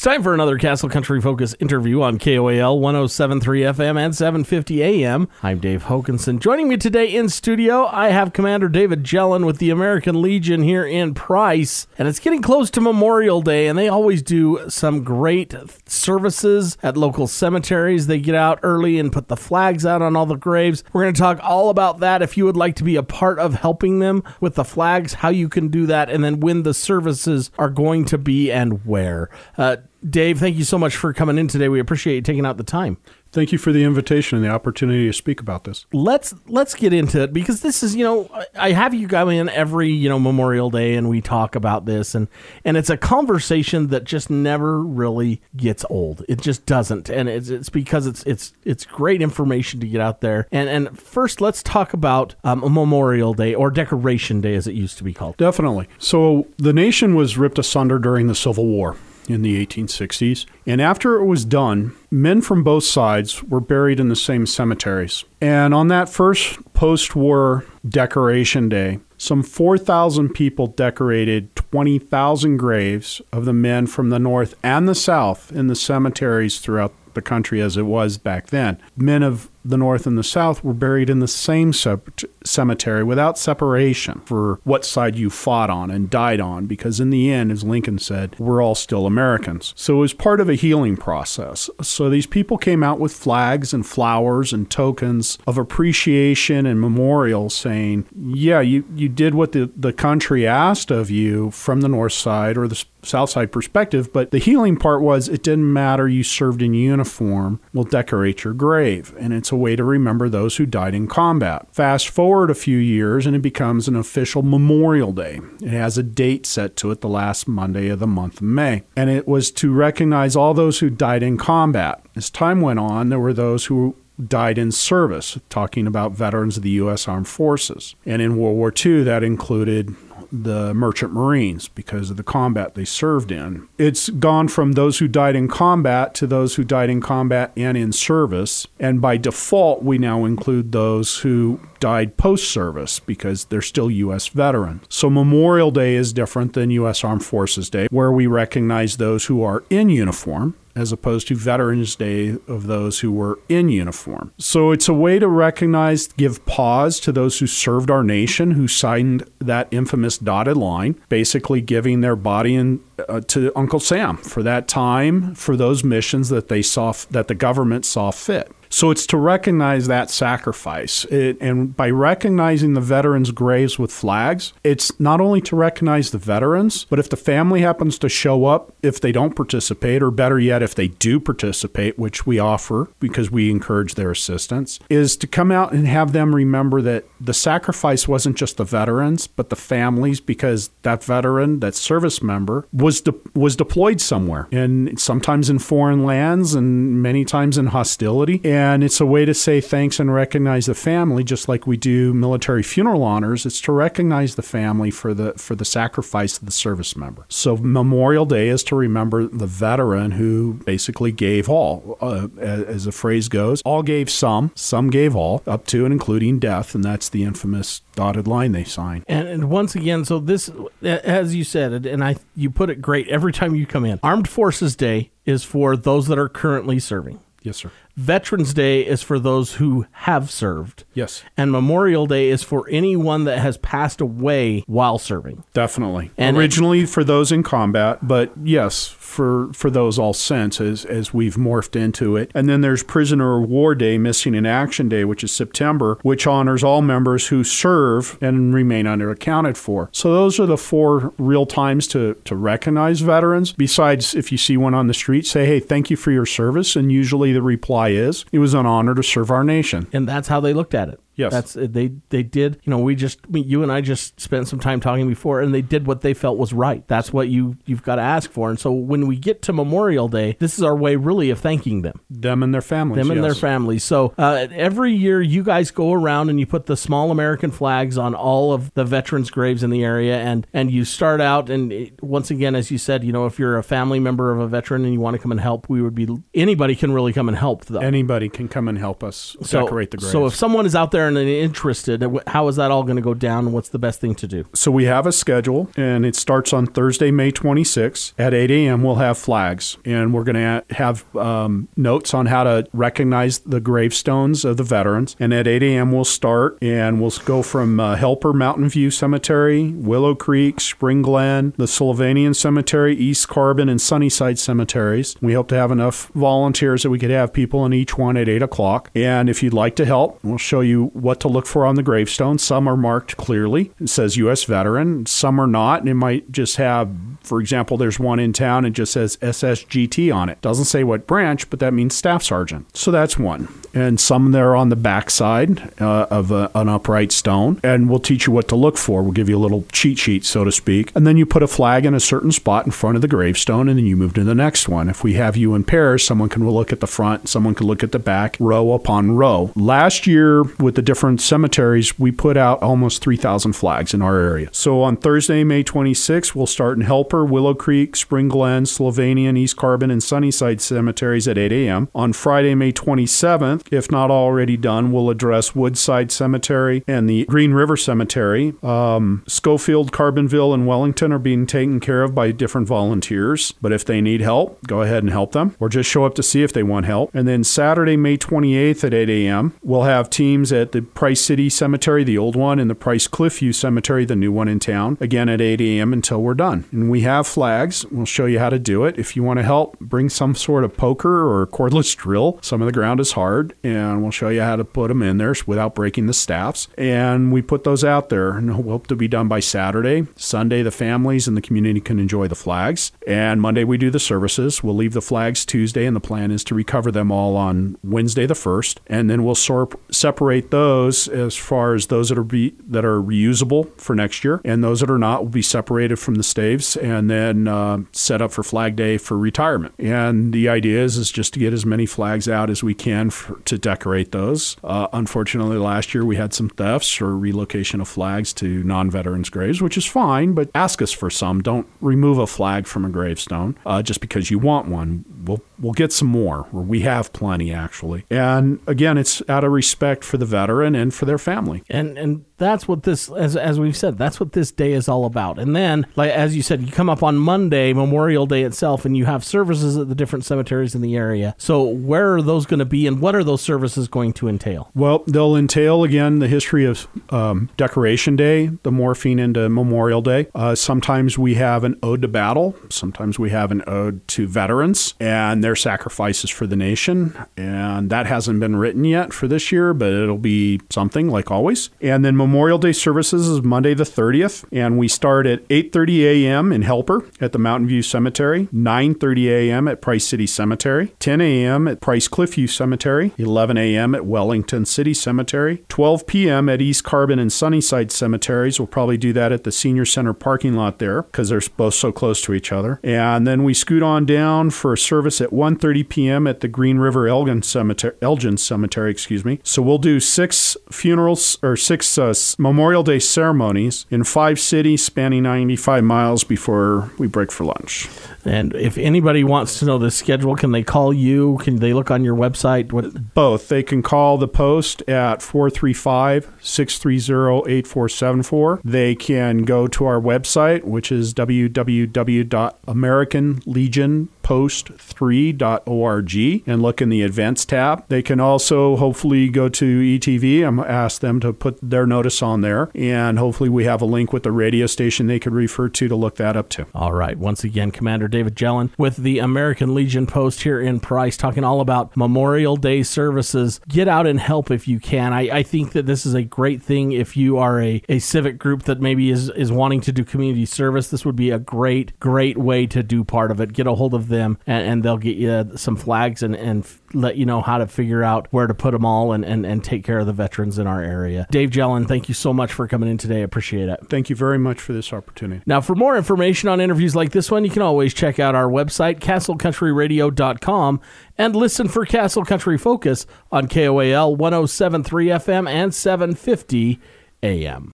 time for another Castle Country Focus interview on KOAL 107.3 FM and 750 AM. I'm Dave Hokanson. Joining me today in studio, I have Commander David Jelen with the American Legion here in Price. And it's getting close to Memorial Day, and they always do some great services at local cemeteries. They get out early and put the flags out on all the graves. We're going to talk all about that. If you would like to be a part of helping them with the flags, how you can do that, and then when the services are going to be and where. Dave, thank you so much for coming in today. We appreciate you taking out the time. Thank you for the invitation and the opportunity to speak about this. Let's get into it, because this is, I have you come in every, Memorial Day, and we talk about this, and it's a conversation that just never really gets old. It just doesn't, and it's because it's great information to get out there. And first, let's talk about Memorial Day, or Decoration Day, as it used to be called. Definitely. So the nation was ripped asunder during the Civil War in the 1860s. And after it was done, men from both sides were buried in the same cemeteries. And on that first post-war Decoration Day, some 4,000 people decorated 20,000 graves of the men from the North and the South in the cemeteries throughout the country as it was back then. Men of the North and the South were buried in the same cemetery without separation for what side you fought on and died on, because in the end, as Lincoln said, we're all still Americans. So it was part of a healing process. So these people came out with flags and flowers and tokens of appreciation and memorial, saying, yeah, you did what the country asked of you from the North side or the South side perspective, but the healing part was it didn't matter you served in uniform, we'll decorate your grave. And it's a way to remember those who died in combat. Fast forward a few years and it becomes an official Memorial Day. It has a date set to it, the last Monday of the month of May. And it was to recognize all those who died in combat. As time went on, there were those who died in service, talking about veterans of the U.S. Armed Forces. And in World War II, that included the Merchant Marines because of the combat they served in. It's gone from those who died in combat to those who died in combat and in service. And by default, we now include those who died post-service because they're still U.S. veterans. So Memorial Day is different than U.S. Armed Forces Day, where we recognize those who are in uniform, as opposed to Veterans Day of those who were in uniform. So it's a way to recognize, give pause to those who served our nation, who signed that infamous dotted line, basically giving their body to Uncle Sam for that time, for those missions that they saw, that the government saw fit. So it's to recognize that sacrifice. And by recognizing the veterans' graves with flags, it's not only to recognize the veterans, but if the family happens to show up, if they don't participate, or better yet, if they do participate, which we offer because we encourage their assistance, is to come out and have them remember that the sacrifice wasn't just the veterans, but the families, because that veteran, that service member, was deployed somewhere, and sometimes in foreign lands and many times in hostility. And it's a way to say thanks and recognize the family, just like we do military funeral honors. It's to recognize the family for the sacrifice of the service member. So Memorial Day is to remember the veteran who basically gave all, as the phrase goes. All gave some gave all, up to and including death, and that's the infamous dotted line they signed. And once again, so this, as you said, and you put it great every time you come in, Armed Forces Day is for those that are currently serving. Yes, sir. Veterans Day is for those who have served. Yes. And Memorial Day is for anyone that has passed away while serving. Definitely. And originally for those in combat, but yes, for those all since as we've morphed into it. And then there's Prisoner of War Day, Missing in Action Day, which is September, which honors all members who serve and remain unaccounted for. So those are the four real times to recognize veterans. Besides, if you see one on the street, say, hey, thank you for your service. And usually the reply is, it was an honor to serve our nation. And that's how they looked at it. Yes. They did, you and I just spent some time talking before, and they did what they felt was right. That's what you've got to ask for. And so when we get to Memorial Day, this is our way really of thanking them. Them and their families. Their families. So every year you guys go around and you put the small American flags on all of the veterans' graves in the area, and you start out, and once again, as you said, if you're a family member of a veteran and you want to come and help, anybody can really come and help, though. Anybody can come and help us decorate the graves. So if someone is out there there and interested, how is that all going to go down, and what's the best thing to do? So we have a schedule, and it starts on Thursday, May 26th. At 8 a.m., we'll have flags, and we're going to have notes on how to recognize the gravestones of the veterans. And at 8 a.m., we'll start, and we'll go from Helper Mountain View Cemetery, Willow Creek, Spring Glen, the Sylvanian Cemetery, East Carbon, and Sunnyside cemeteries. We hope to have enough volunteers that we could have people in each one at 8 o'clock. And if you'd like to help, we'll show you what to look for on the gravestone. Some are marked clearly. It says U.S. Veteran. Some are not, and it might just have, for example, there's one in town and just says SSGT on it. Doesn't say what branch, but that means Staff Sergeant. So that's one. And some there on the backside of an upright stone. And we'll teach you what to look for. We'll give you a little cheat sheet, so to speak. And then you put a flag in a certain spot in front of the gravestone, and then you move to the next one. If we have you in pairs, someone can look at the front, someone can look at the back, row upon row. Last year, with the different cemeteries, we put out almost 3,000 flags in our area. So on Thursday, May 26th, we'll start in Helper, Willow Creek, Spring Glen, Sylvanian, East Carbon, and Sunnyside cemeteries at 8 a.m. On Friday, May 27th, if not already done, we'll address Woodside Cemetery and the Green River Cemetery. Schofield, Carbonville, and Wellington are being taken care of by different volunteers. But if they need help, go ahead and help them, or just show up to see if they want help. And then Saturday, May 28th at 8 a.m., we'll have teams at the Price City Cemetery, the old one, and the Price Cliffview Cemetery, the new one in town, again at 8 a.m. until we're done. And we have flags. We'll show you how to do it. If you want to help, bring some sort of poker or cordless drill. Some of the ground is hard, and we'll show you how to put them in there without breaking the staffs. And we put those out there, and we'll hope to be done by Saturday. Sunday, the families and the community can enjoy the flags. And Monday, we do the services. We'll leave the flags Tuesday, and the plan is to recover them all on Wednesday the 1st. And then we'll separate those as far as those that are reusable for next year, and those that are not will be separated from the staves and then set up for Flag Day for retirement. And the idea is just to get as many flags out as we can to decorate those. Unfortunately, last year we had some thefts or relocation of flags to non-veterans' graves, which is fine, but ask us for some. Don't remove a flag from a gravestone just because you want one. We'll get some more, or we have plenty, actually. And again, it's out of respect for the veteran and for their family. And that's what this, as we've said, that's what this day is all about. And then, like as you said, you come up on Monday, Memorial Day itself, and you have services at the different cemeteries in the area. So where are those going to be, and what are those services going to entail? Well, they'll entail, again, the history of Decoration Day, the morphine into Memorial Day. Sometimes we have an ode to battle. Sometimes we have an ode to veterans and their sacrifices for the nation. And that hasn't been written yet for this year, but it'll be something like always. And then Memorial Day services is Monday the 30th, and we start at 8:30 a.m. in Helper at the Mountain View Cemetery, 9:30 a.m. at Price City Cemetery, 10 a.m. at Price Cliffview Cemetery, 11 a.m. at Wellington City Cemetery, 12 p.m. at East Carbon and Sunnyside Cemeteries. We'll probably do that at the Senior Center parking lot there because they're both so close to each other. And then we scoot on down for a service at 1:30 p.m. at the Green River Elgin Cemetery. So we'll do 6 funerals or 6 Memorial Day ceremonies in 5 cities spanning 95 miles before we break for lunch. And if anybody wants to know the schedule, can they call you? Can they look on your website? Both. They can call the post at 435-630-8474. They can go to our website, which is www.americanlegionpost3.org, and look in the events tab. They can also hopefully go to ETV. I'm ask them to put their notice on there, and hopefully we have a link with the radio station they could refer to look that up to. All right. Once again, Commander David Jelen with the American Legion Post here in Price, talking all about Memorial Day services. Get out and help if you can. I think that this is a great thing. If you are a civic group that maybe is wanting to do community service, this would be a great way to do part of it. Get a hold of them, and they'll get you some flags and let you know how to figure out where to put them all and take care of the veterans in our area. Dave Jelen, thank you so much for coming in today. I appreciate it. Thank you very much for this opportunity. Now, for more information on interviews like this one, you can always check out our website, castlecountryradio.com, and listen for Castle Country Focus on KOAL 107.3 FM and 750 AM.